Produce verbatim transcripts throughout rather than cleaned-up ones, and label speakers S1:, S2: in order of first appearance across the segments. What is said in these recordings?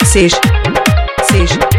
S1: Seis, seis, seis.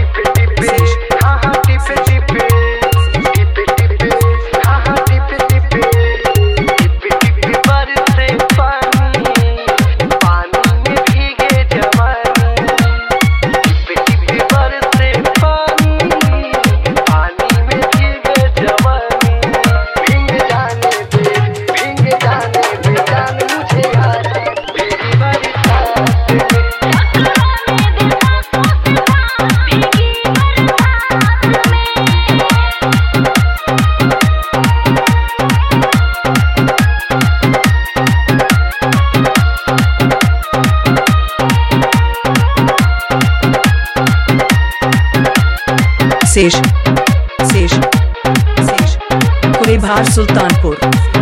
S1: शेष शेष शेष कुरेभार सुल्तानपुर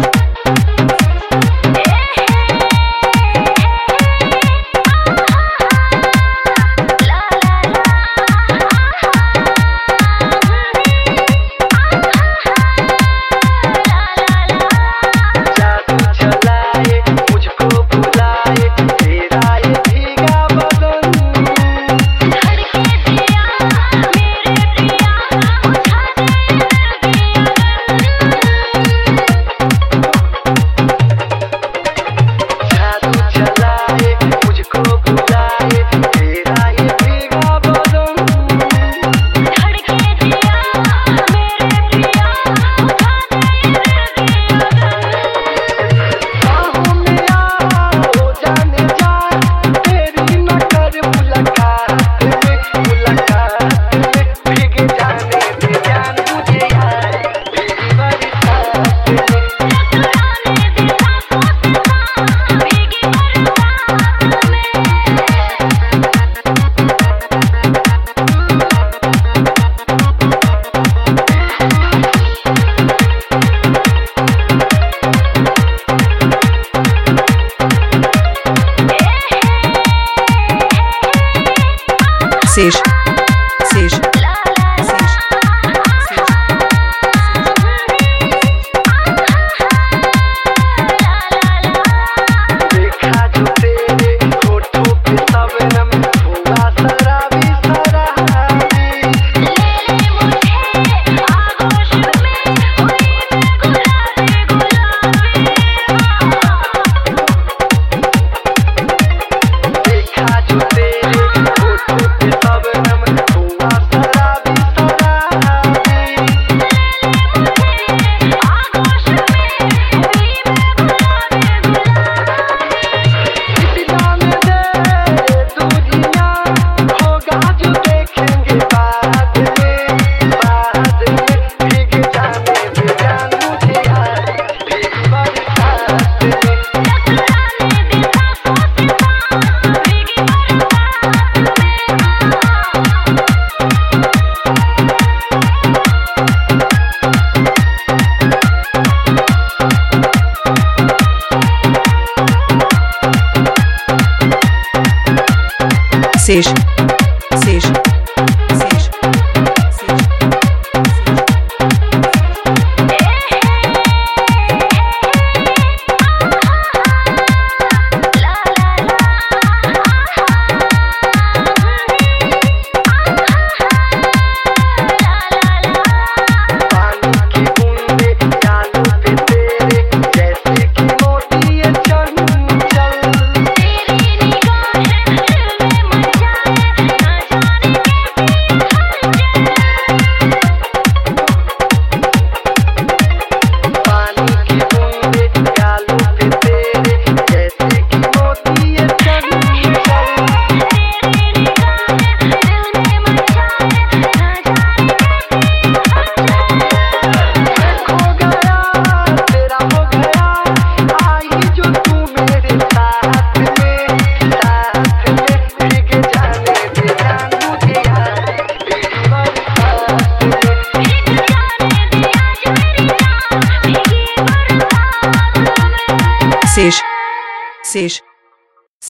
S1: शेष शेष शेष देखा जो तेरे होठों पे शबनम हुआ शराबी शराबी ले मुझे आगोश में हुई गुलाबी गुलाबी देखा जो तेरे होठों पे शबनम हुआ शराबी शराबी आगोश में हुई इतना में दे दुनिया होगा जो देखेंगे बाद में बाद में भीग जाने में जान मुझे यार भीग बरसात में शेष शेष शेष शेष पानी की बूंदे गालों पे तेरे जैसे कि मोती ये चंचल तेरी निगाहें दिल में मचाए ना जाने पानी की बूंदे गालों पे तेरे जैसे कि मोती ये चंचल तेरी निगाहें दिल में मचाए ना जाने खो गया तेरा हो गया आई जो तू मेरे साथ में साथ में भीग जाने दे जान मुझे यार भीग बरसात में भीग जाने दे आज मेरी जान भीगी बरसात में शेष शेष